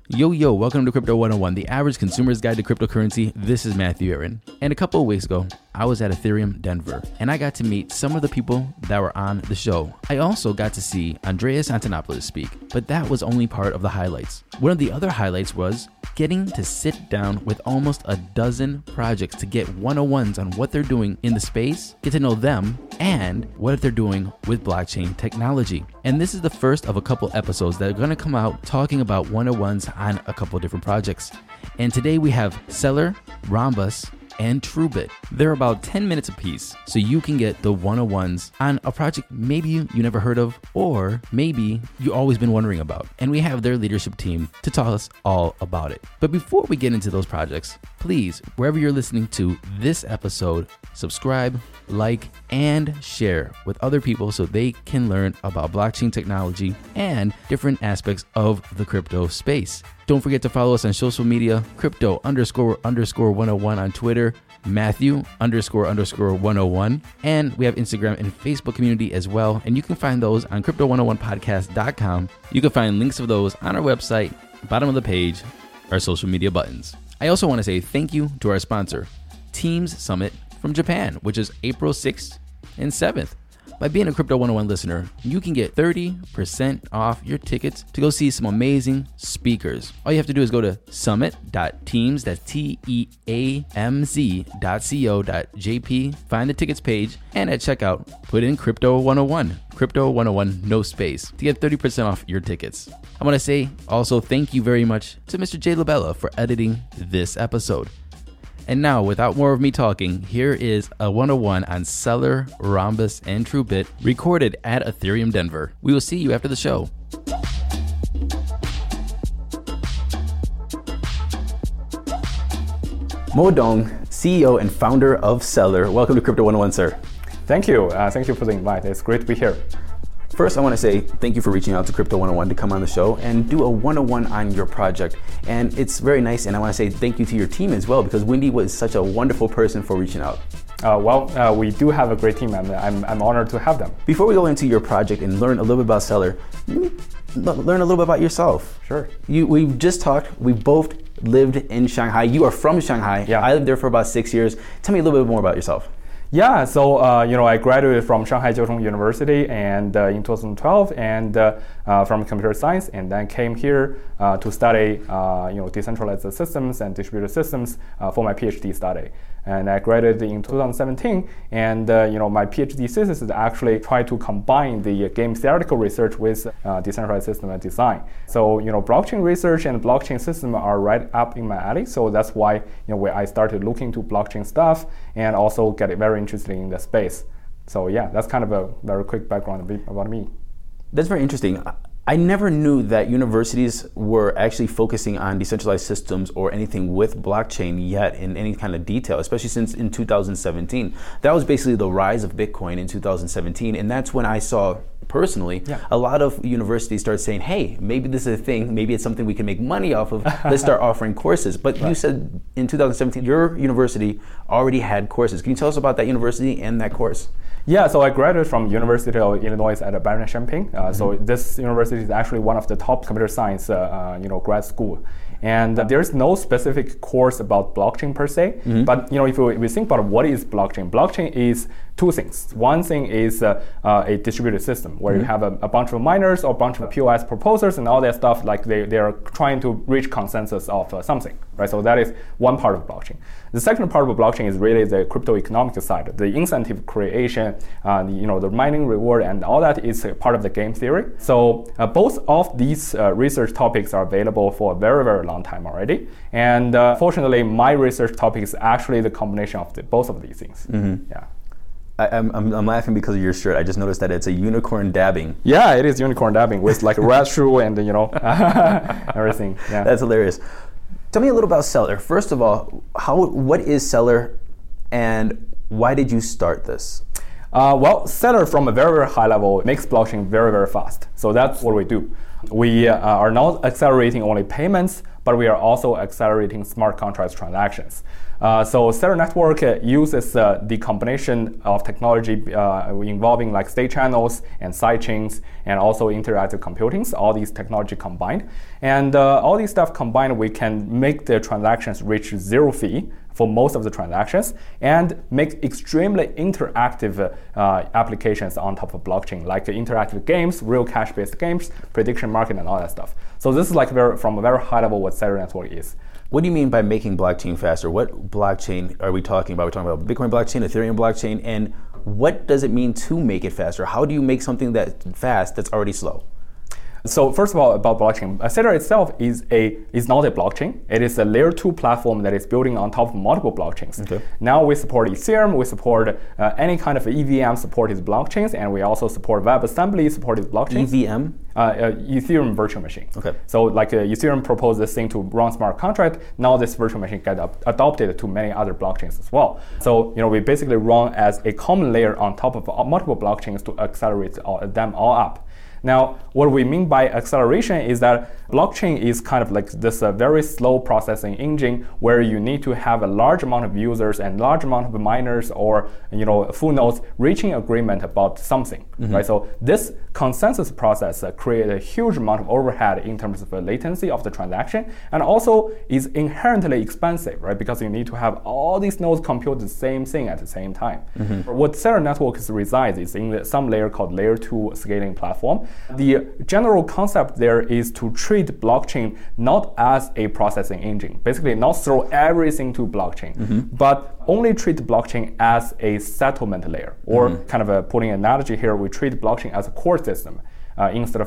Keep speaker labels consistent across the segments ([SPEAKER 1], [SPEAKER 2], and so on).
[SPEAKER 1] Yo, welcome to Crypto 101, the average consumer's guide to cryptocurrency. This is Matthew Aaron. And a couple of weeks ago, I was at Ethereum Denver, and I got to meet some of the people that were on the show. I also got to see Andreas Antonopoulos speak, but that was only part of the highlights. One of the other highlights was getting to sit down with almost a dozen projects to get 101s on what they're doing in the space, get to know them, and what they're doing with blockchain technology. And this is the first of a couple episodes that are going to come out talking about 101s on a couple different projects. And today we have Stellar, Rhombus, and TrueBit. They're about 10 minutes apiece, so you can get the 101s on a project maybe you never heard of, or maybe you always been wondering about. And we have their leadership team to tell us all about it. But before we get into those projects, please, wherever you're listening to this episode, subscribe, like, and share with other people so they can learn about blockchain technology and different aspects of the crypto space. Don't forget to follow us on social media, crypto__101 on Twitter, Matthew__101, and we have Instagram and Facebook community as well. And you can find those on crypto101podcast.com. You can find links of those on our website, bottom of the page, our social media buttons. I also want to say thank you to our sponsor, Teams Summit from Japan, which is April 6th and 7th. By being a Crypto 101 listener, you can get 30% off your tickets to go see some amazing speakers. All you have to do is go to summit.teams, that's teamz.co.jp, find the tickets page, and at checkout, put in Crypto 101, Crypto 101, no space, to get 30% off your tickets. I want to say also thank you very much to Mr. Jay Labella for editing this episode. And now, without more of me talking, here is a 101 on Stellar, Rhombus, and TrueBit recorded at Ethereum Denver. We will see you after the show. Mo Dong, CEO and founder of Stellar. Welcome to Crypto 101, sir.
[SPEAKER 2] Thank you. Thank you for the invite. It's great to be here.
[SPEAKER 1] First, I want to say thank you for reaching out to Crypto 101 to come on the show and do a 101 on your project. And it's very nice, and I want to say thank you to your team as well, because Wendy was such a wonderful person for reaching out.
[SPEAKER 2] We do have a great team, and I'm honored to have them.
[SPEAKER 1] Before we go into your project and learn a little bit about Stellar, learn a little bit about yourself.
[SPEAKER 2] Sure.
[SPEAKER 1] We've just talked. We both lived in Shanghai. You are from Shanghai.
[SPEAKER 2] Yeah.
[SPEAKER 1] I lived there for about 6 years. Tell me a little bit more about yourself.
[SPEAKER 2] Yeah, so I graduated from Shanghai Jiao Tong University and in 2012, and from computer science, and then came here to study decentralized systems and distributed systems for my PhD study. And I graduated in 2017, and my PhD thesis is actually try to combine the game theoretical research with decentralized system and design. So blockchain research and blockchain system are right up in my alley. So that's why where I started looking to blockchain stuff and also get very interested in the space. So yeah, that's kind of a very quick background about me.
[SPEAKER 1] That's very interesting. I never knew that universities were actually focusing on decentralized systems or anything with blockchain yet in any kind of detail, especially since in 2017. That was basically the rise of Bitcoin in 2017, and that's when I saw personally a lot of universities start saying, hey, maybe this is a thing, maybe it's something we can make money off of, let's start offering courses. But You said in 2017 your university already had courses. Can you tell us about that university and that course?
[SPEAKER 2] Yeah, so I graduated from University of Illinois at Urbana-Champaign. So this university is actually one of the top computer science, grad school. And there's no specific course about blockchain per se. But if we think about what is blockchain, blockchain is two things. One thing is a distributed system where you have a bunch of miners or a bunch of POS proposers and all that stuff. Like they are trying to reach consensus of something, right? So that is one part of blockchain. The second part of blockchain is really the crypto economic side, the incentive creation, the mining reward, and all that is part of the game theory. So both of these research topics are available for a very, very long time already. And fortunately, my research topic is actually the combination of both of these things. Yeah.
[SPEAKER 1] I'm laughing because of your shirt. I just noticed that it's a unicorn dabbing.
[SPEAKER 2] Yeah, it is unicorn dabbing with like a red shoe and everything. Yeah.
[SPEAKER 1] That's hilarious. Tell me a little about Stellar. First of all, what is Stellar, and why did you start this?
[SPEAKER 2] Stellar from a very, very high level makes blockchain very, very fast. So that's what we do. We are not accelerating only payments, but we are also accelerating smart contracts transactions. So Stellar Network uses the combination of technology involving like state channels and sidechains and also interactive computing, all these technology combined. And all these stuff combined, we can make the transactions reach zero fee for most of the transactions and make extremely interactive applications on top of blockchain, like interactive games, real cash-based games, prediction market, and all that stuff. So this is like from a very high level what Stellar Network is.
[SPEAKER 1] What do you mean by making blockchain faster? What blockchain are we talking about? We're talking about Bitcoin blockchain, Ethereum blockchain, and what does it mean to make it faster? How do you make something that's fast that's already slow?
[SPEAKER 2] So first of all, about blockchain, Stellar itself is not a blockchain. It is a layer 2 platform that is building on top of multiple blockchains. Okay. Now we support Ethereum, we support any kind of EVM supported blockchains, and we also support WebAssembly supported blockchains.
[SPEAKER 1] EVM?
[SPEAKER 2] Ethereum virtual machine.
[SPEAKER 1] Okay.
[SPEAKER 2] So like Ethereum proposed this thing to run smart contract. Now this virtual machine got adopted to many other blockchains as well. So we basically run as a common layer on top of multiple blockchains to accelerate them all up. Now, what we mean by acceleration is that blockchain is kind of like this very slow processing engine where you need to have a large amount of users and large amount of miners or full nodes reaching agreement about something, right? So this consensus process creates a huge amount of overhead in terms of the latency of the transaction, and also is inherently expensive, right? Because you need to have all these nodes compute the same thing at the same time. What Stellar Network resides is in some layer called layer 2 scaling platform. The general concept there is to treat blockchain not as a processing engine, basically not throw everything to blockchain, but only treat blockchain as a settlement layer, or kind of putting an analogy here, we treat blockchain as a core system. Instead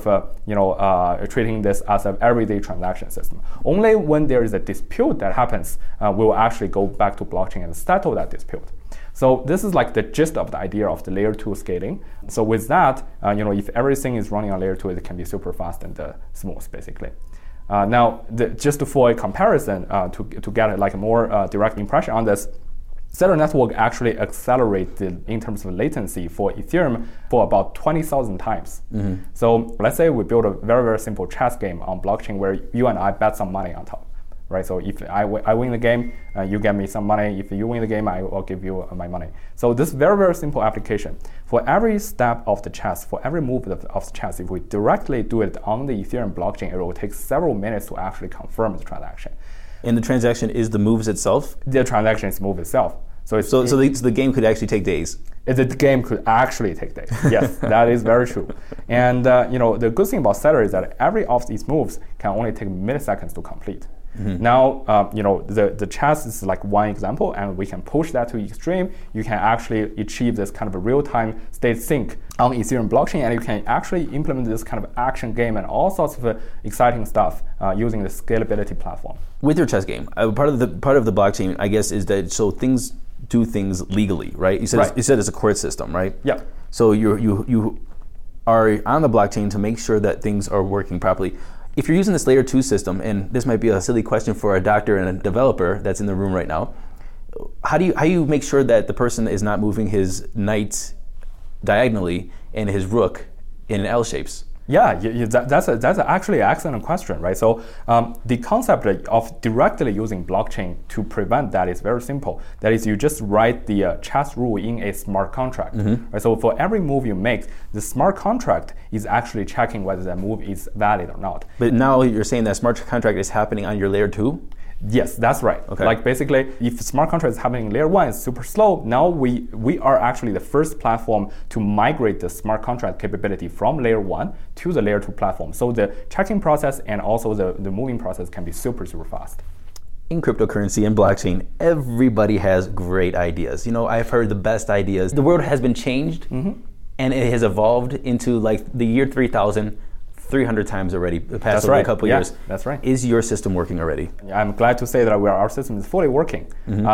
[SPEAKER 2] of treating this as an everyday transaction system. Only when there is a dispute that happens, we'll actually go back to blockchain and settle that dispute. So this is like the gist of the idea of the layer 2 scaling. So with that, if everything is running on layer 2, it can be super fast and smooth, basically. Now, just for a comparison, to get like a more direct impression on this, Stellar Network actually accelerated in terms of latency for Ethereum for about 20,000 times. So let's say we build a very, very simple chess game on blockchain where you and I bet some money on top, right? So if I win the game, you get me some money. If you win the game, I will give you my money. So this very, very simple application. For every step of the chess, for every move of the chess, if we directly do it on the Ethereum blockchain, it will take several minutes to actually confirm the transaction.
[SPEAKER 1] And the transaction is the moves itself?
[SPEAKER 2] The transaction is move itself. So
[SPEAKER 1] the game could actually take days?
[SPEAKER 2] The game could actually take days. Yes, that is very true. And the good thing about Stellar is that every of these moves can only take milliseconds to complete. Now, the chess is like one example, and we can push that to extreme. You can actually achieve this kind of a real-time state sync on Ethereum blockchain, and you can actually implement this kind of action game and all sorts of exciting stuff using the scalability platform.
[SPEAKER 1] With your chess game, part of the blockchain, I guess, is that so things do things legally, right? You said it's a court system, right?
[SPEAKER 2] Yeah.
[SPEAKER 1] So you are on the blockchain to make sure that things are working properly. If you're using this layer 2 system, and this might be a silly question for a doctor and a developer that's in the room right now, how do you make sure that the person is not moving his knight diagonally and his rook in L shapes?
[SPEAKER 2] Yeah, that's actually an excellent question, right? So the concept of directly using blockchain to prevent that is very simple. That is, you just write the chess rule in a smart contract. Right? So for every move you make, the smart contract is actually checking whether that move is valid or not.
[SPEAKER 1] But now you're saying that smart contract is happening on your layer 2?
[SPEAKER 2] Yes, that's right.
[SPEAKER 1] Okay.
[SPEAKER 2] Like basically, if smart contract is happening in layer 1, it's super slow. Now we are actually the first platform to migrate the smart contract capability from layer 1 to the layer 2 platform. So the checking process and also the moving process can be super, super fast.
[SPEAKER 1] In cryptocurrency and blockchain, everybody has great ideas. I've heard the best ideas. The world has been changed, and it has evolved into like the year 3000. 300 times already, past over a couple years.
[SPEAKER 2] That's right.
[SPEAKER 1] Is your system working already?
[SPEAKER 2] I'm glad to say that our system is fully working.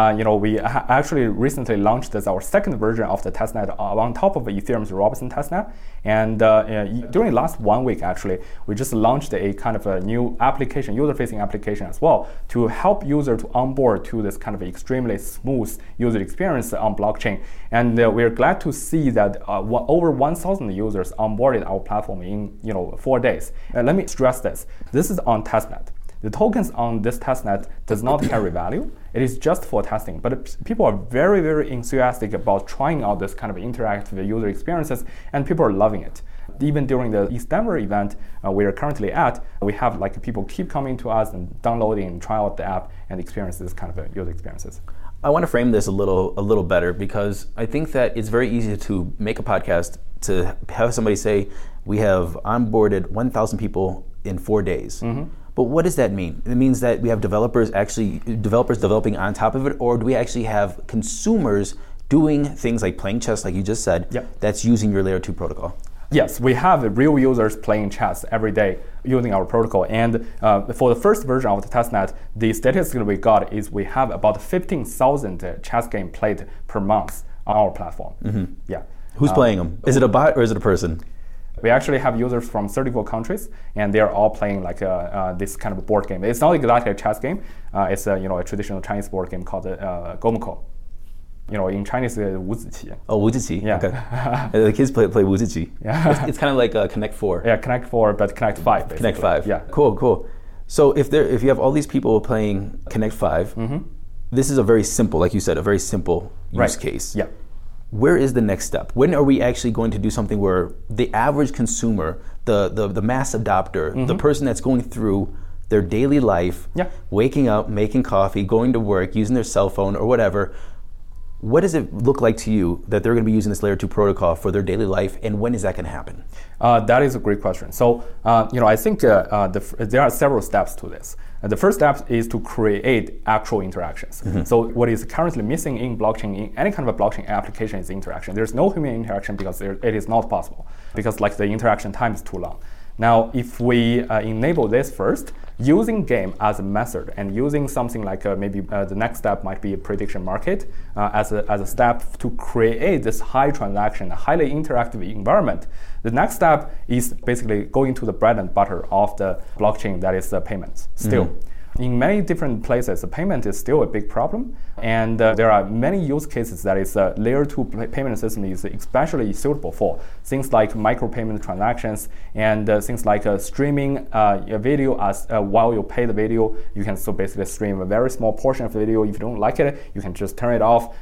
[SPEAKER 2] We actually recently launched our second version of the testnet on top of Ethereum's Robinson testnet. And during the last 1 week, actually, we just launched a kind of a new application, user-facing application as well, to help users to onboard to this kind of extremely smooth user experience on blockchain. And we're glad to see that over 1,000 users onboarded our platform in 4 days. And let me stress this. This is on testnet. The tokens on this testnet does not carry value. It is just for testing. But people are very, very enthusiastic about trying out this kind of interactive user experiences, and people are loving it. Even during the East Denver event we are currently at, we have like people keep coming to us and downloading and try out the app and experience this kind of user experiences.
[SPEAKER 1] I want to frame this a little better, because I think that it's very easy to make a podcast, to have somebody say, we have onboarded 1,000 people in 4 days. Mm-hmm. But what does that mean? It means that we have developers developing on top of it, or do we actually have consumers doing things like playing chess, like you just said,
[SPEAKER 2] Yep.
[SPEAKER 1] that's using your layer 2 protocol?
[SPEAKER 2] Yes, we have real users playing chess every day using our protocol. And for the first version of the testnet, the statistics we got is we have about 15,000 chess game played per month on our platform. Mm-hmm. Yeah.
[SPEAKER 1] Who's playing them? Is it a bot or is it a person?
[SPEAKER 2] We actually have users from 34 countries, and they're all playing like this kind of a board game. It's not exactly a chess game. It's a traditional Chinese board game called Gomoko. In Chinese, Wuziqi.
[SPEAKER 1] Oh, Wuziqi.
[SPEAKER 2] Yeah.
[SPEAKER 1] Okay. The kids play Wuziqi. Yeah. It's kind of like Connect 4.
[SPEAKER 2] Yeah, Connect 4, but Connect 5, basically.
[SPEAKER 1] Connect 5.
[SPEAKER 2] Yeah.
[SPEAKER 1] Cool. So if you have all these people playing Connect 5, mm-hmm. This is a very simple, like you said, a very simple use case.
[SPEAKER 2] Yeah.
[SPEAKER 1] Where is the next step? When are we actually going to do something where the average consumer, the mass adopter, mm-hmm. the person that's going through their daily life, waking up, making coffee, going to work, using their cell phone or whatever, what does it look like to you that they're going to be using this layer 2 protocol for their daily life, and when is that going to happen?
[SPEAKER 2] That is a great question. So, I think there are several steps to this. The first step is to create actual interactions. Mm-hmm. So what is currently missing in blockchain, in any kind of a blockchain application, is interaction. There's no human interaction because it is not possible, because like the interaction time is too long. Now, if we enable this first, using game as a method and using something like maybe the next step might be a prediction market as a step to create this high transaction, highly interactive environment, the next step is basically going to the bread and butter of the blockchain, that is payments still. Mm-hmm. In many different places, the payment is still a big problem, and there are many use cases that is layer 2 payment system is especially suitable for. Things like micropayment transactions and things like streaming a video as while you pay the video. You can so basically stream a very small portion of the video. If you don't like it, you can just turn it off.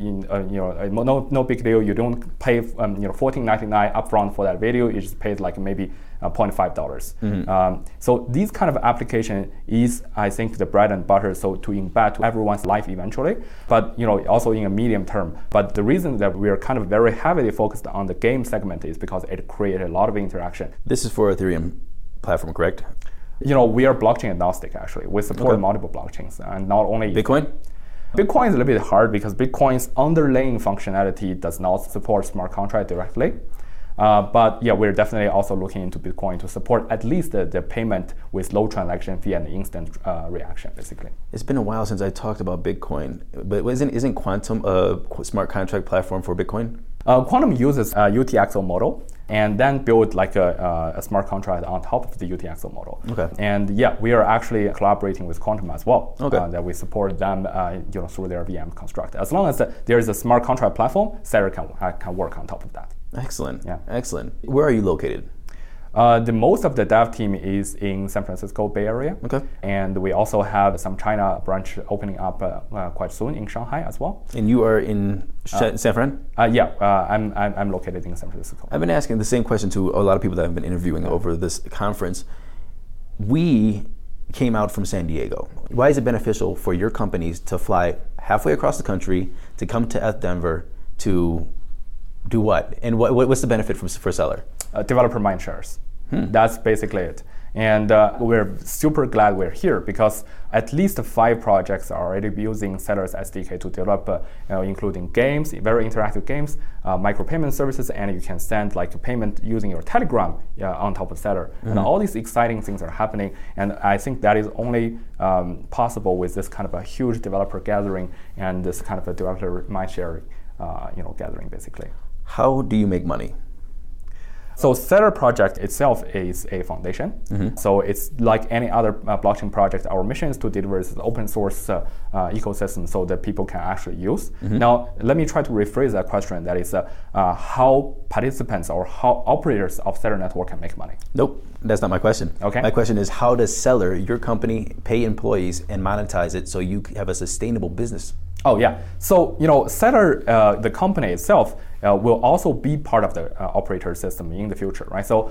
[SPEAKER 2] No big deal. You don't pay $14.99 upfront for that video. You just paid like maybe $0.5. Mm-hmm. So these kind of application is, I think, the bread and butter, so to embed to everyone's life eventually, but also in a medium term. But the reason that we are kind of very heavily focused on the game segment is because it created a lot of interaction.
[SPEAKER 1] This is for Ethereum platform, correct?
[SPEAKER 2] We are blockchain agnostic, actually. We support multiple blockchains, and not only
[SPEAKER 1] Bitcoin?
[SPEAKER 2] Bitcoin is a little bit hard because Bitcoin's underlying functionality does not support smart contract directly. But we're definitely also looking into Bitcoin to support at least the payment with low transaction fee and instant reaction, basically.
[SPEAKER 1] It's been a while since I talked about Bitcoin, but isn't Quantum a smart contract platform for Bitcoin?
[SPEAKER 2] Quantum uses a UTXO model and then build like a smart contract on top of the UTXO model. Okay. And we are actually collaborating with Quantum as well. Okay. That we support them through their VM construct. As long as there is a smart contract platform, Stellar can work on top of that.
[SPEAKER 1] Excellent. Yeah. Excellent. Where are you located?
[SPEAKER 2] The most of the dev team is in San Francisco Bay Area. Okay. And we also have some China branch opening up quite soon in Shanghai as well.
[SPEAKER 1] And you are in San Fran?
[SPEAKER 2] I'm located in San Francisco.
[SPEAKER 1] I've been asking the same question to a lot of people that I've been interviewing over this conference. We came out from San Diego. Why is it beneficial for your companies to fly halfway across the country to come to ETH Denver to do what? And what's the benefit for Stellar?
[SPEAKER 2] Developer mind shares. That's basically it. And we're super glad we're here because at least 5 projects are already using Stellar's SDK to develop, including games, very interactive games, micropayment services, and you can send like a payment using your Telegram on top of Stellar. Mm-hmm. And all these exciting things are happening. And I think that is only possible with this kind of a huge developer gathering and this kind of a developer mind share gathering, basically.
[SPEAKER 1] How do you make money?
[SPEAKER 2] So Stellar project itself is a foundation. So it's like any other blockchain project. Our mission is to deliver this open source ecosystem so that people can actually use. Now, let me try to rephrase that question. That is how participants or how operators of Stellar network can make money.
[SPEAKER 1] Nope, that's not my question.
[SPEAKER 2] Okay.
[SPEAKER 1] My question is, how does Stellar, your company, pay employees and monetize it so you have a sustainable business?
[SPEAKER 2] Oh yeah. So Stellar, the company itself, will also be part of the operator system in the future, right? So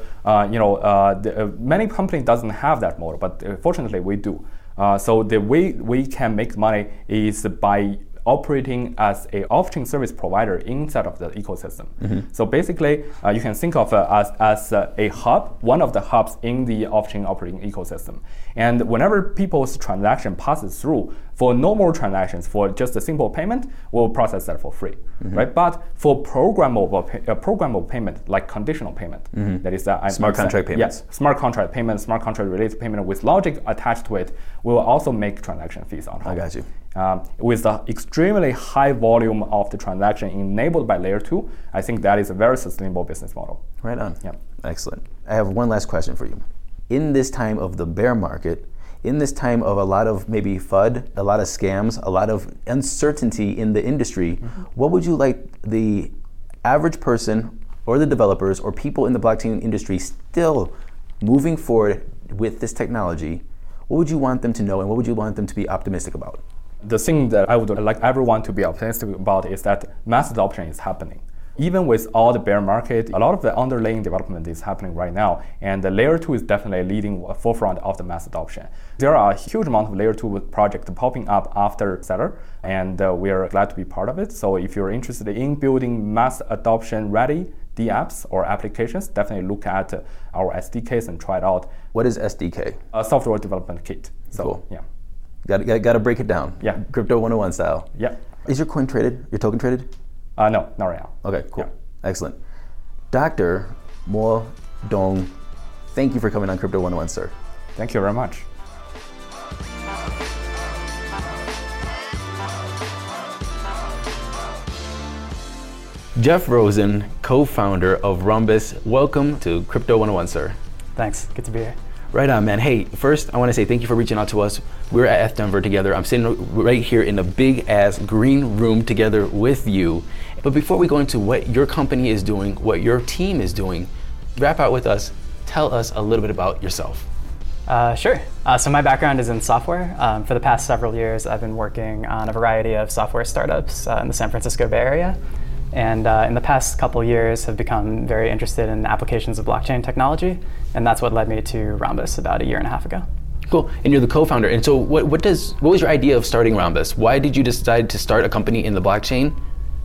[SPEAKER 2] many companies doesn't have that model, but fortunately we do. So the way we can make money is by operating as a off-chain service provider inside of the ecosystem. So basically, you can think of as a hub, one of the hubs in the off-chain operating ecosystem. And whenever people's transaction passes through, for normal transactions, for just a simple payment, we'll process that for free, right? But for programmable payment, like conditional payment, that is
[SPEAKER 1] smart contract payments.
[SPEAKER 2] Yes, smart contract payment, smart contract related payment with logic attached to it, we will also make transaction fees on top.
[SPEAKER 1] I got you.
[SPEAKER 2] With the extremely high volume of the transaction enabled by layer 2, I think that is a very sustainable business model.
[SPEAKER 1] Right on.
[SPEAKER 2] Yeah.
[SPEAKER 1] Excellent. I have one last question for you. In this time of the bear market, in this time of a lot of maybe FUD, a lot of scams, a lot of uncertainty in the industry, what would you like the average person or the developers or people in the blockchain industry still moving forward with this technology, what would you want them to know and what would you want them to be optimistic about?
[SPEAKER 2] The thing that I would like everyone to be optimistic about is that mass adoption is happening. Even with all the bear market, a lot of the underlying development is happening right now, and the layer 2 is definitely leading a forefront of the mass adoption. There are a huge amount of layer 2 projects popping up after Stellar, and we are glad to be part of it. So if you're interested in building mass adoption ready dApps or applications, definitely look at our SDKs and try it out.
[SPEAKER 1] What is SDK?
[SPEAKER 2] A software development kit. So,
[SPEAKER 1] cool.
[SPEAKER 2] Yeah.
[SPEAKER 1] Got to break it down.
[SPEAKER 2] Yeah.
[SPEAKER 1] Crypto 101 style.
[SPEAKER 2] Yeah.
[SPEAKER 1] Is your coin traded? Your token traded?
[SPEAKER 2] No, not right now.
[SPEAKER 1] Okay, cool.
[SPEAKER 2] Yeah.
[SPEAKER 1] Excellent. Dr. Mo Dong, thank you for coming on Crypto 101, sir.
[SPEAKER 2] Thank you very much.
[SPEAKER 1] Jeff Rosen, co-founder of Rhombus. Welcome to Crypto 101, sir.
[SPEAKER 3] Thanks. Good to be here.
[SPEAKER 1] Right on, man. Hey, first I want to say thank you for reaching out to us. We're at ETH together. I'm sitting right here in a big ass green room together with you. But before we go into what your company is doing, what your team is doing, wrap out with us. Tell us a little bit about yourself.
[SPEAKER 3] Sure. So my background is in software. For the past several years, I've been working on a variety of software startups in the San Francisco Bay Area. And in the past couple years have become very interested in applications of blockchain technology. And that's what led me to Rhombus about 1.5 years ago.
[SPEAKER 1] Cool. And you're the co-founder. And so what was your idea of starting Rhombus? Why did you decide to start a company in the blockchain?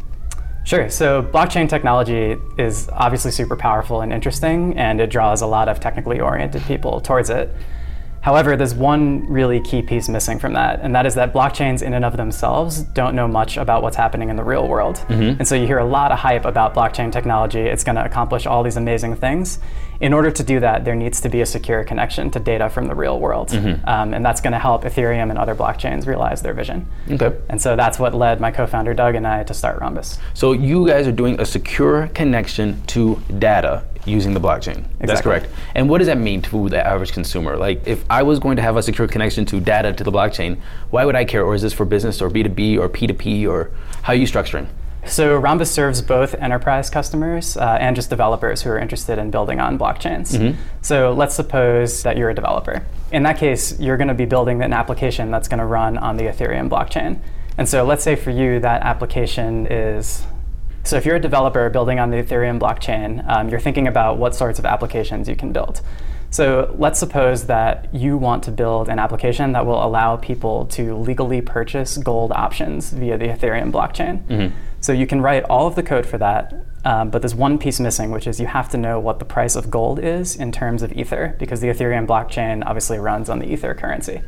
[SPEAKER 3] Sure. So blockchain technology is obviously super powerful and interesting, and it draws a lot of technically oriented people towards it. However, there's one really key piece missing from that, and that is that blockchains in and of themselves don't know much about what's happening in the real world. And so you hear a lot of hype about blockchain technology. It's going to accomplish all these amazing things. In order to do that, there needs to be a secure connection to data from the real world. And that's going to help Ethereum and other blockchains realize their vision.
[SPEAKER 1] Okay.
[SPEAKER 3] And so that's what led my co-founder Doug and I to start Rhombus.
[SPEAKER 1] So you guys are doing a secure connection to data using the blockchain.
[SPEAKER 3] Exactly.
[SPEAKER 1] That's correct. And what does that mean to the average consumer? Like, if I was going to have a secure connection to data to the blockchain, why would I care? Or is this for business or B2B or P2P, or how are you structuring?
[SPEAKER 3] So Rhombus serves both enterprise customers and just developers who are interested in building on blockchains. So let's suppose that you're a developer. In that case, you're going to be building an application that's going to run on the Ethereum blockchain. And so let's say for you that application is, so if you're a developer building on the Ethereum blockchain, you're thinking about what sorts of applications you can build. So let's suppose that you want to build an application that will allow people to legally purchase gold options via the Ethereum blockchain. So you can write all of the code for that, but there's one piece missing, which is you have to know what the price of gold is in terms of Ether, because the Ethereum blockchain obviously runs on the Ether currency.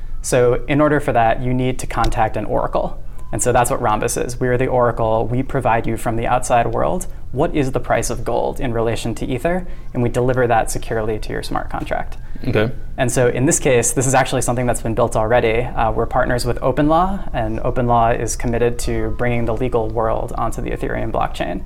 [SPEAKER 3] So in order for that, you need to contact an oracle. And so that's what Rhombus is. We're the oracle. We provide you from the outside world what is the price of gold in relation to Ether, and we deliver that securely to your smart contract.
[SPEAKER 1] Okay.
[SPEAKER 3] And so in this case, this is actually something that's been built already. We're partners with OpenLaw, and OpenLaw is committed to bringing the legal world onto the Ethereum blockchain.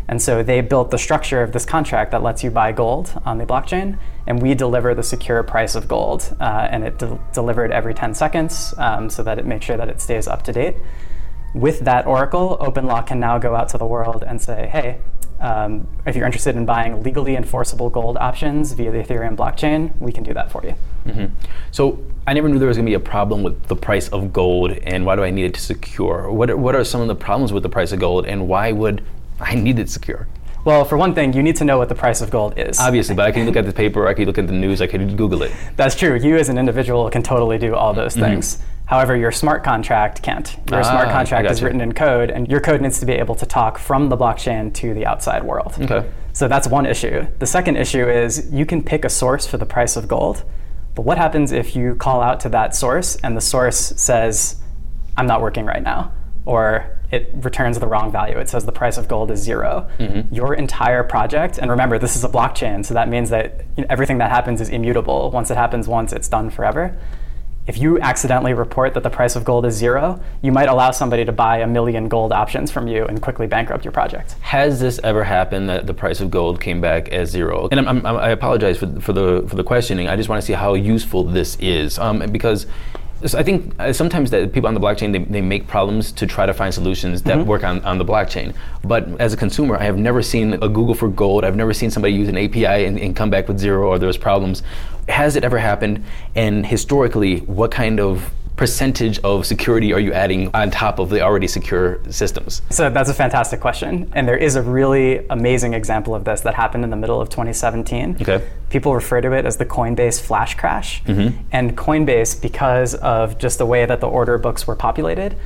[SPEAKER 3] And so they built the structure of this contract that lets you buy gold on the blockchain, and we deliver the secure price of gold. And it delivered every 10 seconds so that it makes sure that it stays up to date. With that oracle, OpenLock can now go out to the world and say, hey, if you're interested in buying legally enforceable gold options via the Ethereum blockchain, we can do that for you.
[SPEAKER 1] Mm-hmm. So I never knew there was going to be a problem with the price of gold, and why do I need it to secure? What are some of the problems with the price of gold, and why would I need it secure?
[SPEAKER 3] Well, for one thing, you need to know what the price of gold is.
[SPEAKER 1] Obviously, but I can look at the paper, I can look at the news, I can Google it.
[SPEAKER 3] That's true. You as an individual can totally do all those things. However, your smart contract can't. Your smart contract is written in code, and your code needs to be able to talk from the blockchain to the outside world.
[SPEAKER 1] Okay.
[SPEAKER 3] So that's one issue. The second issue is you can pick a source for the price of gold, but what happens if you call out to that source and the source says, I'm not working right now, or it returns the wrong value. It says the price of gold is 0. Your entire project, and remember, this is a blockchain, so that means that everything that happens is immutable. Once it happens once, it's done forever. If you accidentally report that the price of gold is 0, you might allow somebody to buy 1 million gold options from you and quickly bankrupt your project.
[SPEAKER 1] Has this ever happened that the price of gold came back as 0? And I apologize for the questioning. I just want to see how useful this is, because I think sometimes that people on the blockchain, they make problems to try to find solutions that work on the blockchain. But as a consumer, I have never seen a Google for gold. I've never seen somebody use an API and come back with 0 or there's problems. Has it ever happened? And historically, what kind of percentage of security are you adding on top of the already secure systems? So
[SPEAKER 3] that's a fantastic question. And there is a really amazing example of this that happened in the middle of 2017.
[SPEAKER 1] Okay.
[SPEAKER 3] People refer to it as the Coinbase flash crash. And Coinbase, because of just the way that the order books were populated,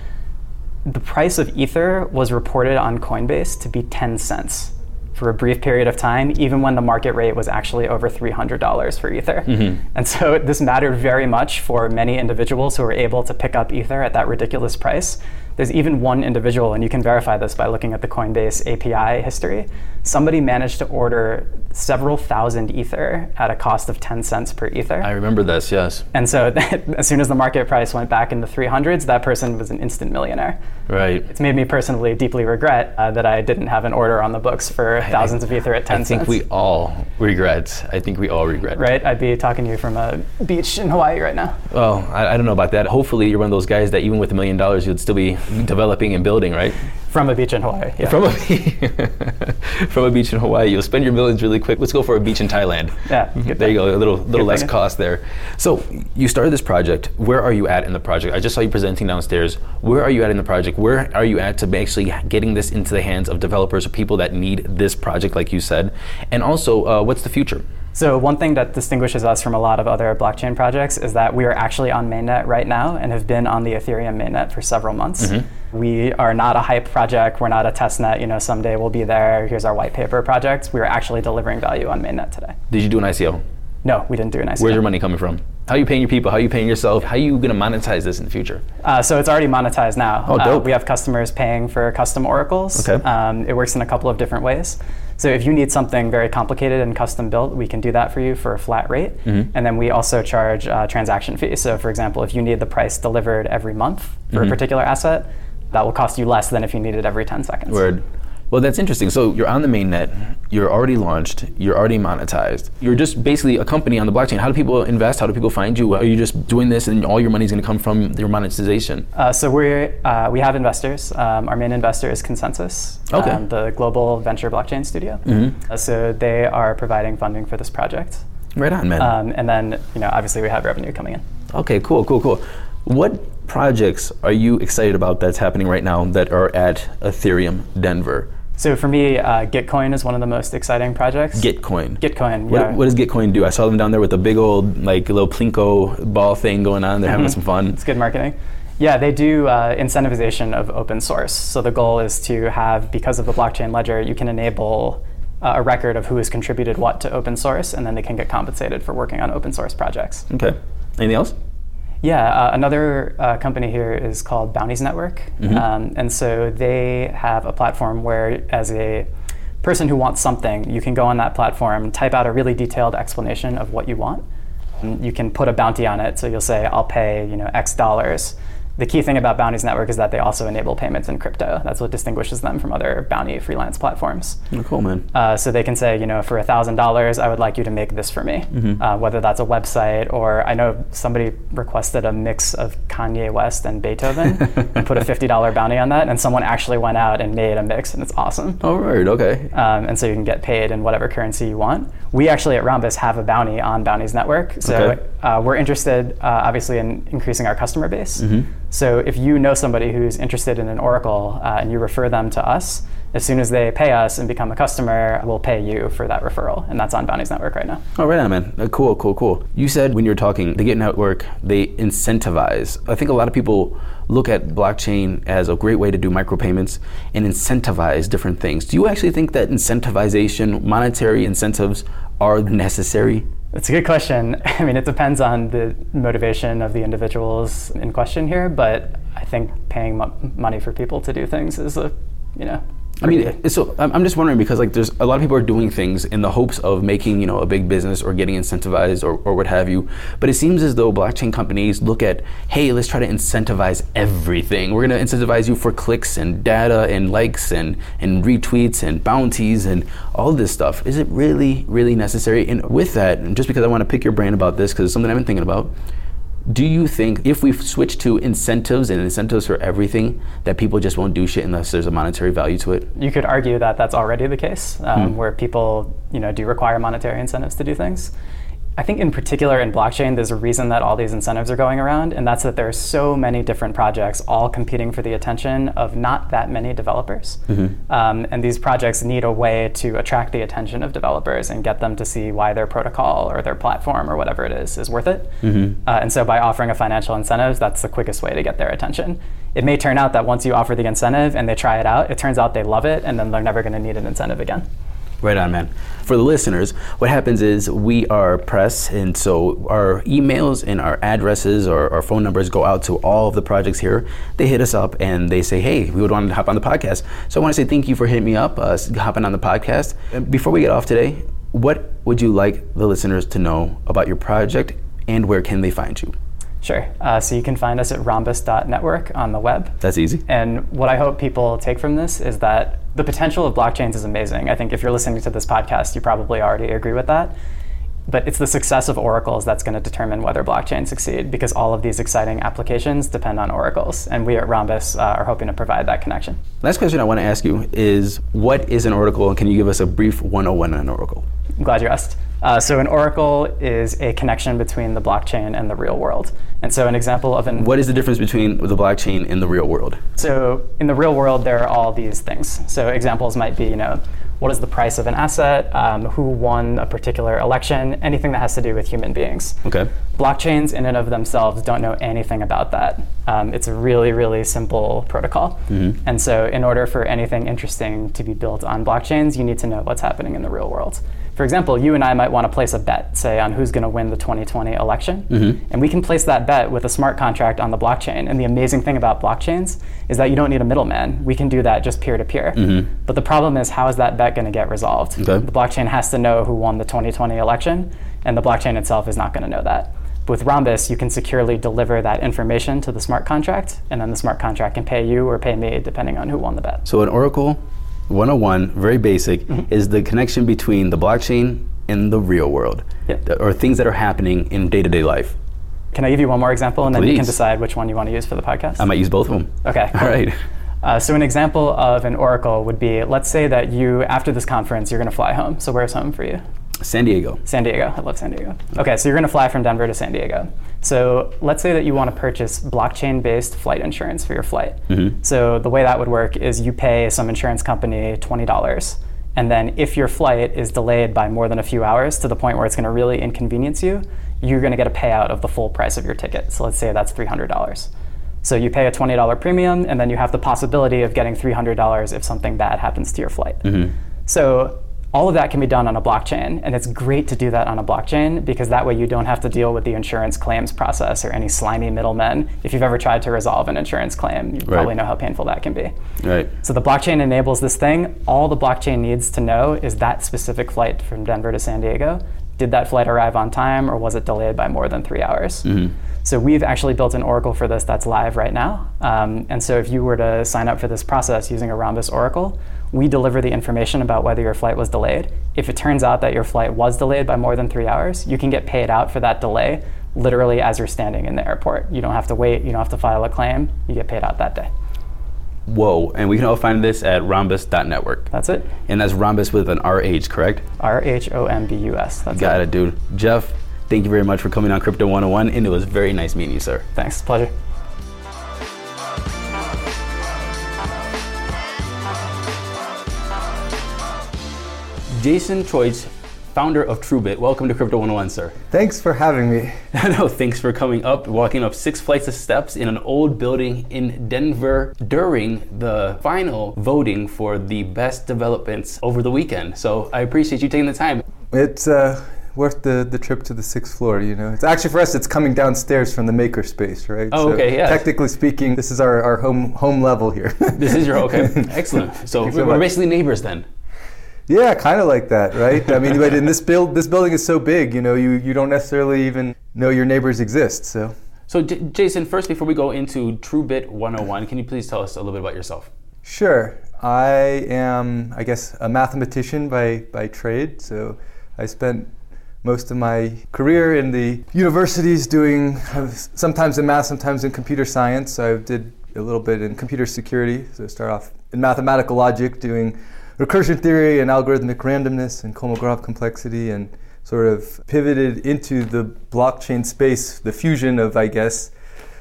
[SPEAKER 3] the price of Ether was reported on Coinbase to be 10 cents for a brief period of time, even when the market rate was actually over $300 for Ether. And so this mattered very much for many individuals who were able to pick up Ether at that ridiculous price. There's even one individual, and you can verify this by looking at the Coinbase API history. Somebody managed to order several thousand Ether at a cost of 10 cents per Ether.
[SPEAKER 1] I remember this, yes.
[SPEAKER 3] And so as soon as the market price went back in the 300s, that person was an instant millionaire.
[SPEAKER 1] Right.
[SPEAKER 3] It's made me personally deeply regret that I didn't have an order on the books for thousands of Ether at 10 cents.
[SPEAKER 1] I think we all regret.
[SPEAKER 3] Right? I'd be talking to you from a beach in Hawaii right now.
[SPEAKER 1] Well, I don't know about that. Hopefully you're one of those guys that even with $1 million, you'd still be developing and building, right?
[SPEAKER 3] From a beach in Hawaii, yeah.
[SPEAKER 1] From a beach in Hawaii. You'll spend your millions really quick. Let's go for a beach in Thailand.
[SPEAKER 3] Yeah.
[SPEAKER 1] There you go, a little less cost there. So you started this project. Where are you at in the project? I just saw you presenting downstairs. Where are you at in the project? Where are you at to actually getting this into the hands of developers or people that need this project, like you said? And also, what's the future?
[SPEAKER 3] So one thing that distinguishes us from a lot of other blockchain projects is that we are actually on mainnet right now and have been on the Ethereum mainnet for several months. We are not a hype project. We're not a testnet, someday we'll be there. Here's our white paper project. We are actually delivering value on mainnet today.
[SPEAKER 1] Did you do an ICO?
[SPEAKER 3] No, we didn't do an ICO.
[SPEAKER 1] Where's your money coming from? How are you paying your people? How are you paying yourself? How are you going to monetize this in the future?
[SPEAKER 3] So it's already monetized now.
[SPEAKER 1] Oh, dope.
[SPEAKER 3] We have customers paying for custom oracles.
[SPEAKER 1] Okay.
[SPEAKER 3] It works in a couple of different ways. So if you need something very complicated and custom built, we can do that for you for a flat rate. And then we also charge transaction fees. So for example, if you need the price delivered every month for a particular asset, that will cost you less than if you need it every 10 seconds.
[SPEAKER 1] Word. Well, that's interesting. So you're on the mainnet, you're already launched, you're already monetized. You're just basically a company on the blockchain. How do people invest? How do people find you? Are you just doing this and all your money is going to come from your monetization?
[SPEAKER 3] So we have investors. Our main investor is Consensus, the global venture blockchain studio. So they are providing funding for this project.
[SPEAKER 1] Right on, man.
[SPEAKER 3] And then, obviously we have revenue coming in.
[SPEAKER 1] Okay, cool. What projects are you excited about that's happening right now that are at Ethereum Denver?
[SPEAKER 3] So for me, Gitcoin is one of the most exciting projects.
[SPEAKER 1] Gitcoin,
[SPEAKER 3] yeah.
[SPEAKER 1] What does Gitcoin do? I saw them down there with a big old, little Plinko ball thing going on. They're having some fun.
[SPEAKER 3] It's good marketing. Yeah, they do incentivization of open source. So the goal is to have, because of the blockchain ledger, you can enable a record of who has contributed what to open source, and then they can get compensated for working on open source projects.
[SPEAKER 1] Okay. Anything else?
[SPEAKER 3] Yeah, another company here is called Bounties Network. And so they have a platform where, as a person who wants something, you can go on that platform, type out a really detailed explanation of what you want. You can put a bounty on it. So you'll say, I'll pay X dollars. The key thing about Bounty's network is that they also enable payments in crypto. That's what distinguishes them from other Bounty freelance platforms.
[SPEAKER 1] Oh, cool, man.
[SPEAKER 3] So they can say, for $1,000, I would like you to make this for me. Whether that's a website, or I know somebody requested a mix of Kanye West and Beethoven and put a $50 bounty on that, and someone actually went out and made a mix, and it's awesome.
[SPEAKER 1] All right, okay.
[SPEAKER 3] And so you can get paid in whatever currency you want. We actually at Rhombus have a bounty on Bounty's network. So we're interested, obviously, in increasing our customer base. So if you know somebody who's interested in an Oracle and you refer them to us, as soon as they pay us and become a customer, we'll pay you for that referral. And that's on Bounty's network right now.
[SPEAKER 1] Oh, right on, man. Cool. You said when you were talking, the Git network, they incentivize. I think a lot of people look at blockchain as a great way to do micropayments and incentivize different things. Do you actually think that incentivization, monetary incentives, are necessary?
[SPEAKER 3] That's a good question. I mean, it depends on the motivation of the individuals in question here, but I think paying money for people to do things is so I'm just wondering, because there's a lot of people are doing things in the hopes of making, a big business or getting incentivized or what have you. But it seems as though blockchain companies look at, hey, let's try to incentivize everything. We're going to incentivize you for clicks and data and likes and retweets and bounties and all this stuff. Is it really, really necessary? And with that, and just because I want to pick your brain about this, because it's something I've been thinking about, do you think if we switch to incentives for everything, that people just won't do shit unless there's a monetary value to it? You could argue that that's already the case, where people, do require monetary incentives to do things. I think in particular in blockchain, there's a reason that all these incentives are going around, and that's that there are so many different projects all competing for the attention of not that many developers. And these projects need a way to attract the attention of developers and get them to see why their protocol or their platform or whatever it is worth it. And so by offering a financial incentive, that's the quickest way to get their attention. It may turn out that once you offer the incentive and they try it out, it turns out they love it, and then they're never going to need an incentive again. Right on, man. For the listeners, what happens is we are press, and so our emails and our addresses or our phone numbers go out to all of the projects here. They hit us up and they say, hey, we would want to hop on the podcast. So I want to say thank you for hitting me up, hopping on the podcast. And before we get off today, what would you like the listeners to know about your project, and where can they find you? Sure. So you can find us at rhombus.network on the web. That's easy. And what I hope people take from this is that the potential of blockchains is amazing. I think if you're listening to this podcast, you probably already agree with that. But it's the success of oracles that's going to determine whether blockchains succeed, because all of these exciting applications depend on oracles. And we at Rhombus are hoping to provide that connection. Last question I want to ask you is, what is an oracle, and can you give us a brief 101 on an oracle? I'm glad you asked. So an oracle is a connection between the blockchain and the real world. And so an example of What is the difference between the blockchain and the real world? So in the real world, there are all these things. So examples might be, what is the price of an asset, who won a particular election, anything that has to do with human beings. Okay. Blockchains in and of themselves don't know anything about that. It's a really, really simple protocol. And so in order for anything interesting to be built on blockchains, you need to know what's happening in the real world. For example, you and I might want to place a bet, say, on who's going to win the 2020 election. And we can place that bet with a smart contract on the blockchain. And the amazing thing about blockchains is that you don't need a middleman. We can do that just peer-to-peer. But the problem is, how is that bet going to get resolved? Okay. The blockchain has to know who won the 2020 election, and the blockchain itself is not going to know that. With Rhombus, you can securely deliver that information to the smart contract, and then the smart contract can pay you or pay me, depending on who won the bet. So an oracle 101, very basic, is the connection between the blockchain and the real world, or things that are happening in day-to-day life. Can I give you one more example, and then you can decide which one you want to use for the podcast? I might use both of them. Okay. Cool. All right. So an example of an oracle would be, let's say that you, after this conference, you're going to fly home. So where's home for you? San Diego. San Diego. I love San Diego. Okay, so you're going to fly from Denver to San Diego. So let's say that you want to purchase blockchain-based flight insurance for your flight. So the way that would work is you pay some insurance company $20, and then if your flight is delayed by more than a few hours to the point where it's going to really inconvenience you, you're going to get a payout of the full price of your ticket. So let's say that's $300. So you pay a $20 premium, and then you have the possibility of getting $300 if something bad happens to your flight. So all of that can be done on a blockchain, and it's great to do that on a blockchain, because that way you don't have to deal with the insurance claims process or any slimy middlemen. If you've ever tried to resolve an insurance claim, you probably know how painful that can be. Right. So the blockchain enables this thing. All the blockchain needs to know is that specific flight from Denver to San Diego did that flight arrive on time or was it delayed by more than 3 hours? So we've actually built an oracle for this that's live right now. And so if you were to sign up for this process using a Rhombus oracle, we deliver the information about whether your flight was delayed. If it turns out that your flight was delayed by more than 3 hours, you can get paid out for that delay literally as you're standing in the airport. You don't have to wait, you don't have to file a claim, you get paid out that day.
[SPEAKER 1] Whoa, and we can all find this at rhombus.network.
[SPEAKER 3] That's it.
[SPEAKER 1] And that's Rhombus with an RH, correct?
[SPEAKER 3] RHOMBUS. That's
[SPEAKER 1] Got it, dude. Jeff, thank you very much for coming on Crypto 101, and it was very nice meeting you, sir.
[SPEAKER 3] Thanks, pleasure.
[SPEAKER 1] Jason Troich, founder of TrueBit. Welcome to Crypto 101, sir.
[SPEAKER 4] Thanks for having me.
[SPEAKER 1] No, thanks for coming up, walking up 6 flights of steps in an old building in Denver during the final voting for the best developments over the weekend. So I appreciate you taking the time.
[SPEAKER 4] It's worth the trip to the 6th floor, you know. It's actually, for us, it's coming downstairs from the makerspace, right?
[SPEAKER 1] Oh, okay, yeah.
[SPEAKER 4] Technically speaking, this is our home level here.
[SPEAKER 1] This is your, okay, excellent. So we're basically neighbors then.
[SPEAKER 4] Yeah, kind of like that, right? I mean, but in this building is so big, you know, you don't necessarily even know your neighbors exist, so.
[SPEAKER 1] So Jason, first, before we go into TrueBit 101, can you please tell us a little bit about yourself?
[SPEAKER 4] Sure. I am, I guess, a mathematician by trade, so I spent most of my career in the universities doing sometimes in math, sometimes in computer science. I did a little bit in computer security, so I started off in mathematical logic doing recursion theory and algorithmic randomness and Kolmogorov complexity, and sort of pivoted into the blockchain space. The fusion of, I guess,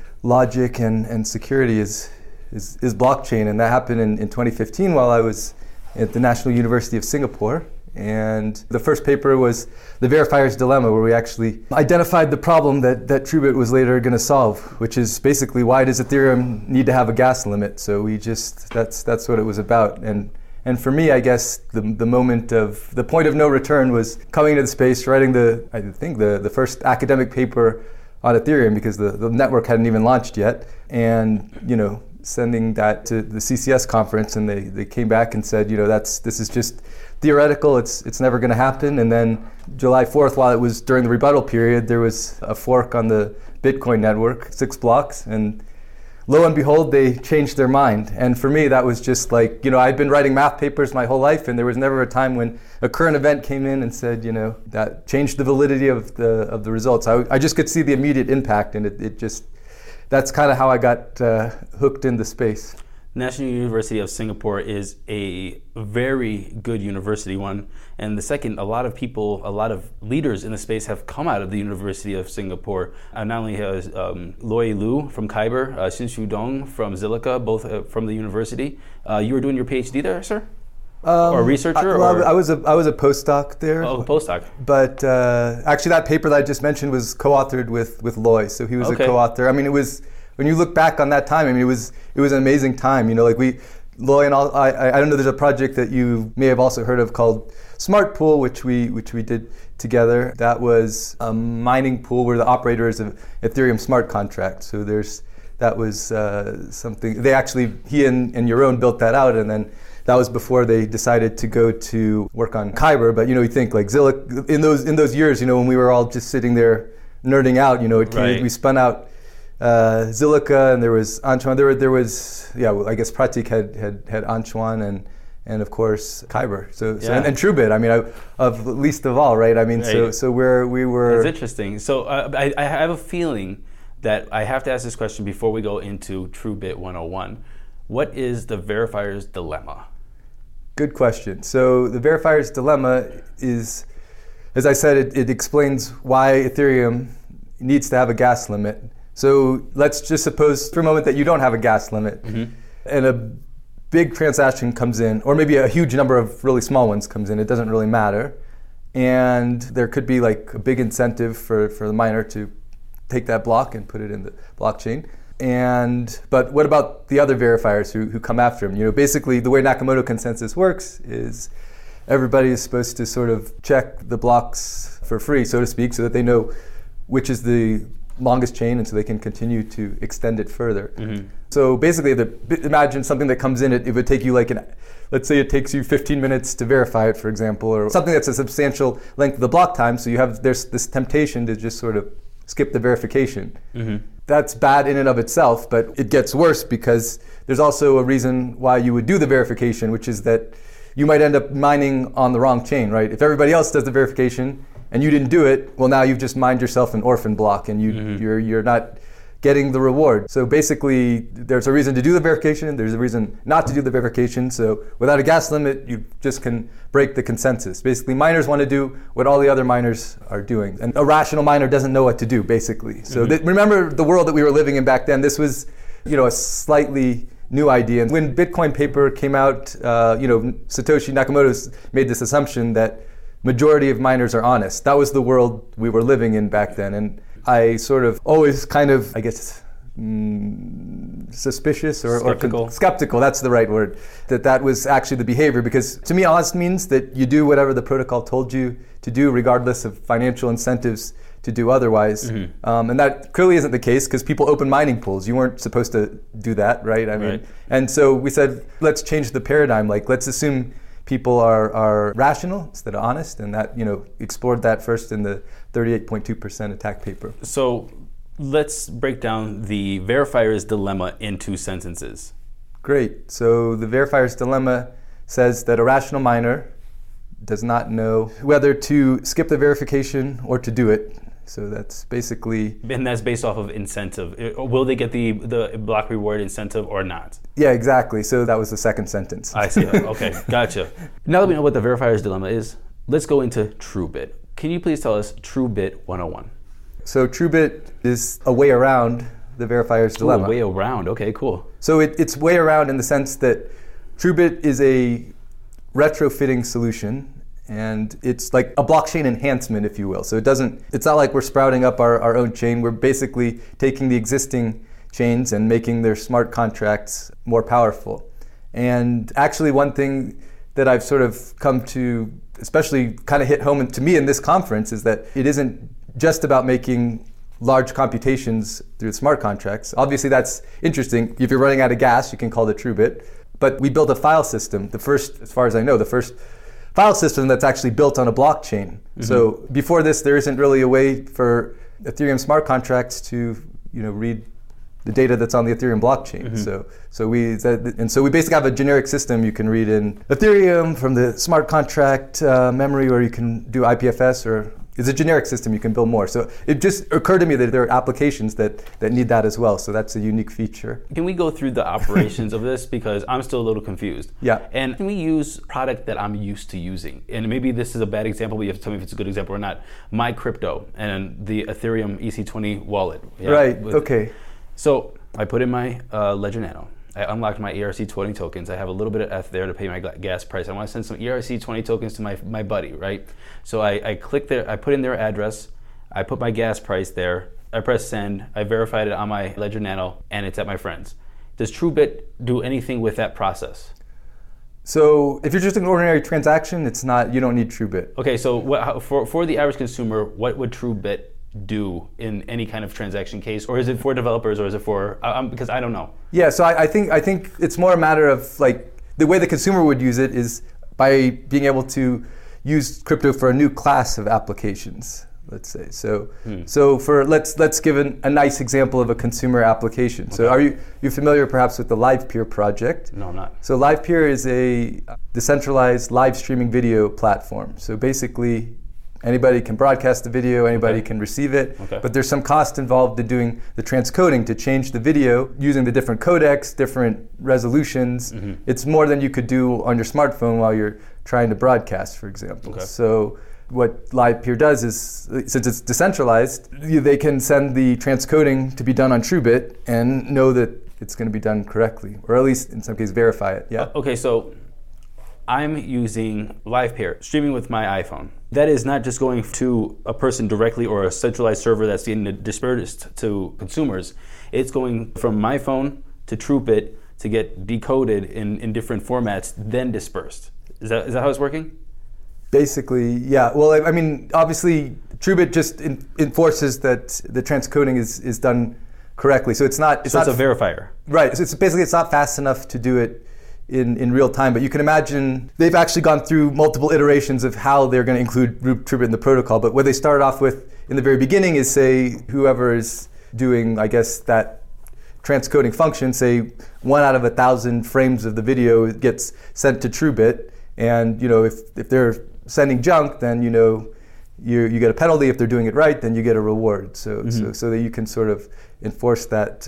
[SPEAKER 4] logic and security is blockchain, and that happened in 2015 while I was at the National University of Singapore. And the first paper was the verifier's dilemma, where we actually identified the problem that TrueBit was later going to solve, which is basically, why does Ethereum need to have a gas limit? So we just, that's what it was about. And for me, I guess the moment of, the point of no return was coming into the space, writing the first academic paper on Ethereum, because the network hadn't even launched yet, and, you know, sending that to the CCS conference, and they came back and said, you know, this is just theoretical, it's never going to happen. And then July 4th, while it was during the rebuttal period, there was a fork on the Bitcoin network, 6 blocks, and lo and behold, they changed their mind. And for me, that was just like, you know, I'd been writing math papers my whole life, and there was never a time when a current event came in and said, you know, that changed the validity of the results. I just could see the immediate impact, and it just, that's kind of how I got hooked in the space.
[SPEAKER 1] National University of Singapore is a very good university, one. And the second, a lot of leaders in the space have come out of the University of Singapore. Not only has Loy Liu from Kyber, Xinshu Dong from Zilliqa, both from the university. You were doing your PhD there, sir? Or a researcher?
[SPEAKER 4] I was a postdoc there.
[SPEAKER 1] Oh, postdoc.
[SPEAKER 4] But actually, that paper that I just mentioned was co-authored with Loy, so he was a co-author. I mean, it was, when you look back on that time, I mean, it was an amazing time. You know, like Loy and all. I don't know. There's a project that you may have also heard of called Smart Pool, which we did together. That was a mining pool where the operator is an Ethereum smart contract. So that was something. He and Yaron built that out, and then that was before they decided to go to work on Kyber. But, you know, you think like Zilliqa, in those years, you know, when we were all just sitting there nerding out, you know, we spun out Zilliqa, and there was Anchuan. There was I guess Pratik had Anchuan, and of course Kyber. So and TrueBit. I mean, of least of all, right? I mean, right. So we were.
[SPEAKER 1] It's interesting. So I have a feeling that I have to ask this question before we go into TrueBit 101. What is the verifier's dilemma?
[SPEAKER 4] Good question. So the verifier's dilemma is, as I said, it explains why Ethereum needs to have a gas limit. So let's just suppose for a moment that you don't have a gas limit, and a big transaction comes in, or maybe a huge number of really small ones comes in. It doesn't really matter. And there could be like a big incentive for the miner to take that block and put it in the blockchain. But what about the other verifiers who come after him? You know, basically the way Nakamoto consensus works is everybody is supposed to sort of check the blocks for free, so to speak, so that they know which is the longest chain, and so they can continue to extend it further. So basically, imagine something that comes in, it would take you like let's say it takes you 15 minutes to verify it, for example, or something that's a substantial length of the block time. So there's this temptation to just sort of skip the verification. That's bad in and of itself, but it gets worse because there's also a reason why you would do the verification, which is that you might end up mining on the wrong chain, right? If everybody else does the verification and you didn't do it, well, now you've just mined yourself an orphan block, and you're not getting the reward. So basically, there's a reason to do the verification, there's a reason not to do the verification. So without a gas limit, you just can break the consensus. Basically, miners want to do what all the other miners are doing. And a rational miner doesn't know what to do, basically. So remember the world that we were living in back then. This was, a slightly new idea. And when Bitcoin paper came out, Satoshi Nakamoto made this assumption that majority of miners are honest. That was the world we were living in back then. And I sort of always kind of, I guess, suspicious or skeptical, that's the right word, that was actually the behavior. Because to me, honest means that you do whatever the protocol told you to do, regardless of financial incentives to do otherwise. And that clearly isn't the case, because people open mining pools. You weren't supposed to do that, right? I mean, and so we said, let's change the paradigm. Like, let's assume people are rational instead of honest, and that, explored that first in the 38.2% attack paper.
[SPEAKER 1] So let's break down the verifier's dilemma in 2 sentences.
[SPEAKER 4] Great. So the verifier's dilemma says that a rational miner does not know whether to skip the verification or to do it. So that's basically...
[SPEAKER 1] And that's based off of incentive. Will they get the block reward incentive or not?
[SPEAKER 4] Yeah, exactly. So that was the second sentence.
[SPEAKER 1] I see. Okay, gotcha. Now that we know what the verifier's dilemma is, let's go into TrueBit. Can you please tell us TrueBit 101?
[SPEAKER 4] So TrueBit is a way around the verifier's dilemma.
[SPEAKER 1] A way around. Okay, cool.
[SPEAKER 4] So it's way around in the sense that TrueBit is a retrofitting solution. And it's like a blockchain enhancement, if you will. So it's not like we're sprouting up our own chain. We're basically taking the existing chains and making their smart contracts more powerful. And actually, one thing that I've sort of come to, especially kind of hit home to me in this conference, is that it isn't just about making large computations through smart contracts. Obviously, that's interesting. If you're running out of gas, you can call it TrueBit. But we built a file system, as far as I know, the first file system that's actually built on a blockchain. So before this, there isn't really a way for Ethereum smart contracts to, read the data that's on the Ethereum blockchain. So we basically have a generic system you can read in Ethereum from the smart contract memory, or you can do IPFS, or it's a generic system, you can build more. So it just occurred to me that there are applications that need that as well. So that's a unique feature.
[SPEAKER 1] Can we go through the operations of this? Because I'm still a little confused.
[SPEAKER 4] Yeah.
[SPEAKER 1] And can we use product that I'm used to using? And maybe this is a bad example, but you have to tell me if it's a good example or not. MyCrypto and the Ethereum EC20 wallet. Yeah,
[SPEAKER 4] right, okay.
[SPEAKER 1] So I put in my Ledger Nano. I unlocked my ERC20 tokens. I have a little bit of ETH there to pay my gas price. I want to send some ERC20 tokens to my buddy, right? So I click there, I put in their address, I put my gas price there, I press send, I verified it on my Ledger Nano, and it's at my friend's. Does TrueBit do anything with that process?
[SPEAKER 4] So if you're just an ordinary transaction, you don't need TrueBit.
[SPEAKER 1] Okay, so for the average consumer, what would TrueBit do in any kind of transaction case, or is it for developers, or is it for because I don't know?
[SPEAKER 4] Yeah, so I think it's more a matter of like the way the consumer would use it is by being able to use crypto for a new class of applications, let's say. So let's give a nice example of a consumer application. Okay. So are you familiar perhaps with the LivePeer project?
[SPEAKER 1] No, I'm not.
[SPEAKER 4] So LivePeer is a decentralized live streaming video platform. So basically, anybody can broadcast the video, anybody can receive it, but there's some cost involved in doing the transcoding to change the video using the different codecs, different resolutions. It's more than you could do on your smartphone while you're trying to broadcast, for example. So what LivePeer does is, since it's decentralized, they can send the transcoding to be done on TrueBit and know that it's going to be done correctly, or at least in some cases verify it. Yeah.
[SPEAKER 1] Okay, so I'm using LivePeer, streaming with my iPhone. That is not just going to a person directly or a centralized server that's getting dispersed to consumers. It's going from my phone to TrueBit to get decoded in different formats, then dispersed. Is that how it's working?
[SPEAKER 4] Basically, yeah. Well, I mean, obviously, TrueBit just enforces that the transcoding is done correctly. So it's not.
[SPEAKER 1] It's a verifier.
[SPEAKER 4] Right. So it's not fast enough to do it in real time. But you can imagine they've actually gone through multiple iterations of how they're going to include TrueBit in the protocol. But what they started off with in the very beginning is, say, whoever is doing, I guess, that transcoding function, say 1 out of 1,000 frames of the video gets sent to TrueBit, and if they're sending junk, then you get a penalty. If they're doing it right, then you get a reward. So that you can sort of enforce that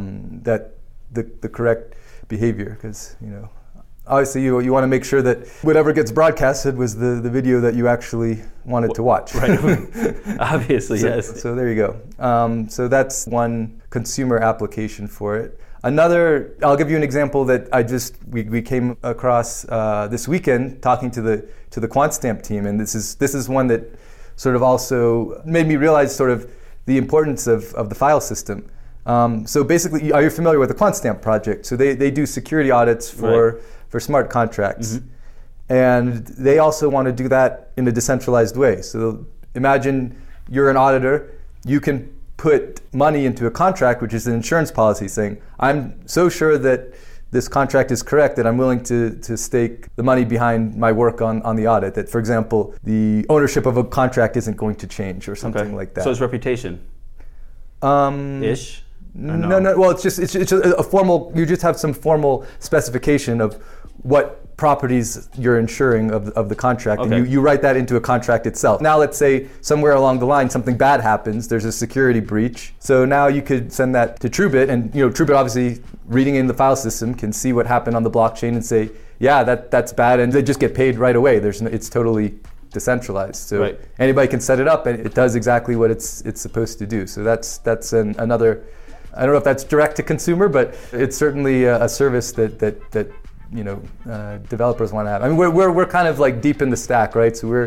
[SPEAKER 4] the correct behavior, because obviously you want to make sure that whatever gets broadcasted was the video that you actually wanted to watch.
[SPEAKER 1] Right. Obviously, yes.
[SPEAKER 4] So there you go. So that's one consumer application for it. Another, I'll give you an example that we came across this weekend talking to the QuantStamp team, and this is one that sort of also made me realize sort of the importance of the file system. So basically, are you familiar with the QuantStamp project? So they do security audits for smart contracts. Mm-hmm. And they also want to do that in a decentralized way. So imagine you're an auditor, you can put money into a contract, which is an insurance policy, saying, I'm so sure that this contract is correct that I'm willing to stake the money behind my work on the audit. That, for example, the ownership of a contract isn't going to change or something like that.
[SPEAKER 1] So it's reputation? Ish?
[SPEAKER 4] No. Well, it's just a formal. You just have some formal specification of what properties you're insuring of the contract, and you write that into a contract itself. Now, let's say somewhere along the line something bad happens. There's a security breach. So now you could send that to TrueBit, and TrueBit obviously reading in the file system can see what happened on the blockchain and say, yeah, that's bad, and they just get paid right away. It's totally decentralized. So anybody can set it up, and it does exactly what it's supposed to do. So that's another. I don't know if that's direct to consumer, but it's certainly a service that developers want to have. I mean, we're kind of like deep in the stack, right? So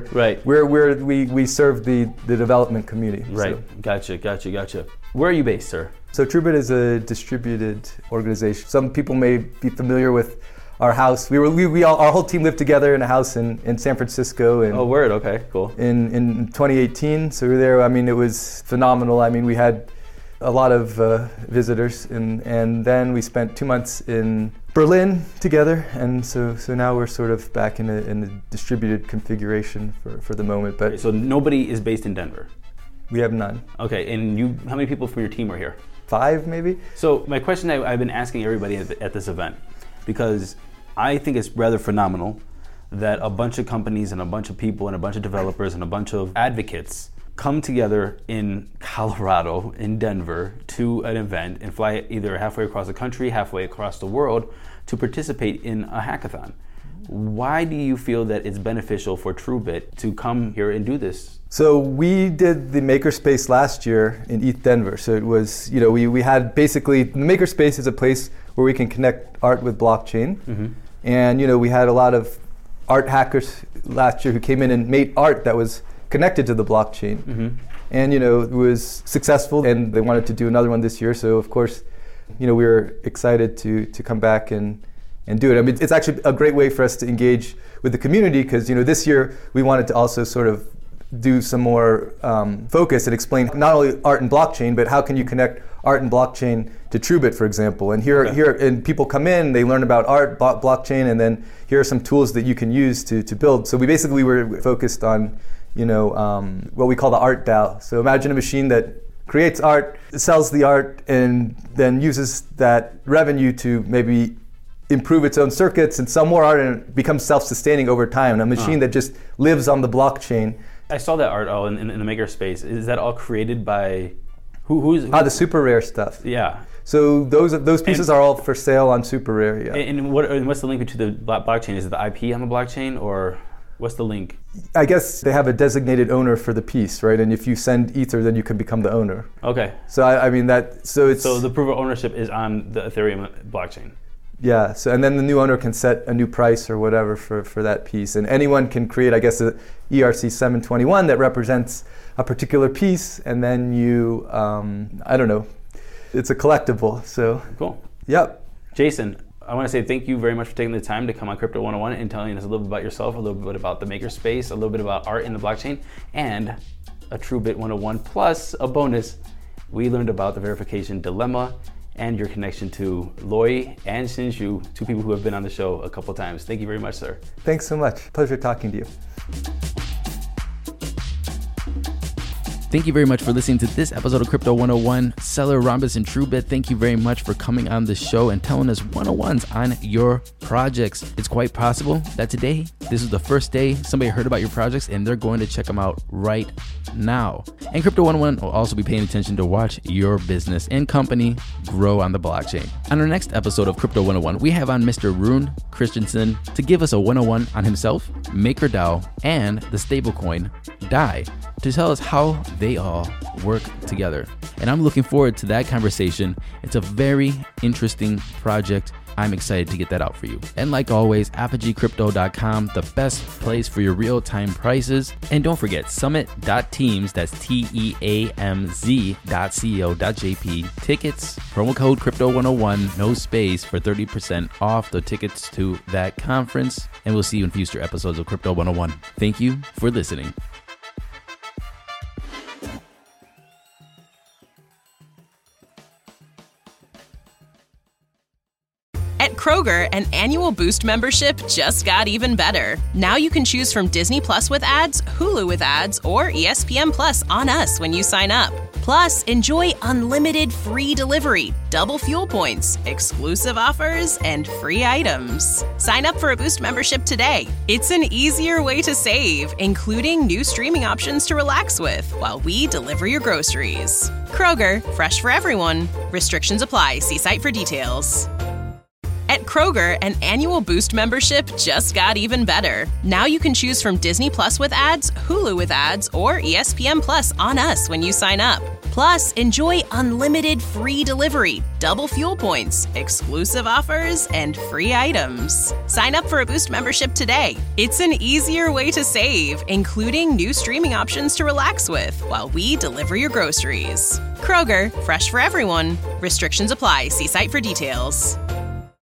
[SPEAKER 4] we serve the development community.
[SPEAKER 1] Right. So. Gotcha. Where are you based, sir?
[SPEAKER 4] So TrueBit is a distributed organization. Some people may be familiar with our house. Our whole team lived together in a house in San Francisco.
[SPEAKER 1] Oh, word. Okay, cool.
[SPEAKER 4] In 2018, so we were there. I mean, it was phenomenal. I mean, we had a lot of visitors, and then we spent 2 months in Berlin together, and so now we're sort of back in a distributed configuration for the moment. But
[SPEAKER 1] so nobody is based in Denver?
[SPEAKER 4] We have none.
[SPEAKER 1] Okay, and how many people from your team are here?
[SPEAKER 4] 5, maybe.
[SPEAKER 1] So my question I've been asking everybody at this event, because I think it's rather phenomenal that a bunch of companies and a bunch of people and a bunch of developers and a bunch of advocates come together in Colorado, in Denver, to an event and fly either halfway across the country, halfway across the world to participate in a hackathon. Why do you feel that it's beneficial for TrueBit to come here and do this?
[SPEAKER 4] So we did the Makerspace last year in ETH Denver. So it was, we had basically, the Makerspace is a place where we can connect art with blockchain. Mm-hmm. And, we had a lot of art hackers last year who came in and made art that was connected to the blockchain. Mm-hmm. And it was successful, and they wanted to do another one this year. So of course, we were excited to come back and do it. I mean, it's actually a great way for us to engage with the community, because this year we wanted to also sort of do some more focus and explain not only art and blockchain, but how can you connect art and blockchain to TrueBit, for example. And here and people come in, they learn about art, blockchain, and then here are some tools that you can use to build. So we basically were focused on what we call the art DAO. So imagine a machine that creates art, sells the art, and then uses that revenue to maybe improve its own circuits and sell more art, and it becomes self-sustaining over time. A machine that just lives on the blockchain.
[SPEAKER 1] I saw that art all in the Makerspace. Is that all created by who's
[SPEAKER 4] the super rare stuff?
[SPEAKER 1] Yeah.
[SPEAKER 4] So those pieces are all for sale on Super Rare. Yeah.
[SPEAKER 1] And what's the link to the blockchain? Is it the IP on the blockchain, or what's the link?
[SPEAKER 4] I guess they have a designated owner for the piece, right? And if you send Ether, then you can become the owner.
[SPEAKER 1] Okay.
[SPEAKER 4] So I mean that. So
[SPEAKER 1] the proof of ownership is on the Ethereum blockchain.
[SPEAKER 4] Yeah. So and then the new owner can set a new price or whatever for that piece, and anyone can create, I guess, a ERC 721 that represents a particular piece, and then you, I don't know, it's a collectible. So
[SPEAKER 1] cool.
[SPEAKER 4] Yep.
[SPEAKER 1] Jason, I want to say thank you very much for taking the time to come on Crypto 101 and telling us a little bit about yourself, a little bit about the Makerspace, a little bit about art in the blockchain, and a TrueBit 101 plus a bonus. We learned about the verification dilemma and your connection to Loi and Xinshu, two people who have been on the show a couple times. Thank you very much, sir.
[SPEAKER 4] Thanks so much. Pleasure talking to you.
[SPEAKER 1] Thank you very much for listening to this episode of Crypto 101. Seller, Rhombus, and TrueBit, thank you very much for coming on the show and telling us 101s on your projects. It's quite possible that today, this is the first day somebody heard about your projects and they're going to check them out right now. And Crypto 101 will also be paying attention to watch your business and company grow on the blockchain. On our next episode of Crypto 101, we have on Mr. Rune Christensen to give us a 101 on himself, MakerDAO, and the stablecoin DAI to tell us how they all work together. And I'm looking forward to that conversation. It's a very interesting project. I'm excited to get that out for you. And like always, ApogeeCrypto.com, the best place for your real-time prices. And don't forget, summit.teams, that's TEAMZ.co.jp. Tickets, promo code Crypto101, no space, for 30% off the tickets to that conference. And we'll see you in future episodes of Crypto 101. Thank you for listening.
[SPEAKER 5] At Kroger, an annual Boost membership just got even better. Now you can choose from Disney Plus with ads, Hulu with ads, or ESPN Plus on us when you sign up. Plus, enjoy unlimited free delivery, double fuel points, exclusive offers, and free items. Sign up for a Boost membership today. It's an easier way to save, including new streaming options to relax with while we deliver your groceries. Kroger, fresh for everyone. Restrictions apply. See site for details. At Kroger, an annual Boost membership just got even better. Now you can choose from Disney Plus with ads, Hulu with ads, or ESPN Plus on us when you sign up. Plus, enjoy unlimited free delivery, double fuel points, exclusive offers, and free items. Sign up for a Boost membership today. It's an easier way to save, including new streaming options to relax with while we deliver your groceries. Kroger, fresh for everyone. Restrictions apply. See site for details.